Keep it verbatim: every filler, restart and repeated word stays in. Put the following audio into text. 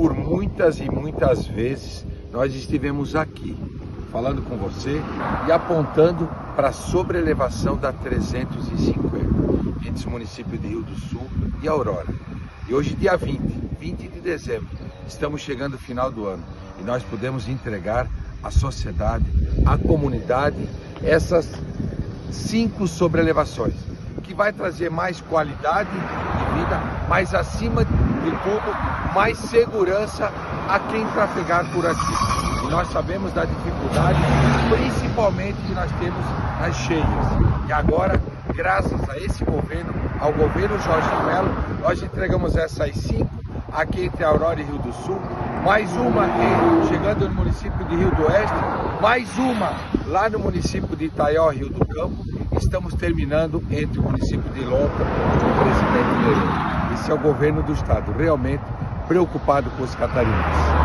por muitas e muitas vezes nós estivemos aqui, falando com você e apontando para a sobrelevação da trezentos e cinquenta, entre os municípios de Rio do Sul e Aurora. E hoje, dia vinte, vinte de dezembro, estamos chegando ao final do ano e nós podemos entregar à sociedade, à comunidade, essas cinco sobrelevações, que vai trazer mais qualidade de vida, mas acima de tudo, mais segurança a quem trafegar por aqui. E nós sabemos da dificuldade, principalmente que nós temos nas cheias. E agora, graças a esse governo, ao governo Jorge Mello, nós entregamos essas cinco aqui entre Aurora e Rio do Sul, mais uma aqui chegando no município de Rio do Oeste, mais uma lá no município de Itaió, Rio do Campo. Estamos terminando entre o município de Lontra e o Presidente Leão. Esse é o governo do estado, realmente preocupado com os catarinenses.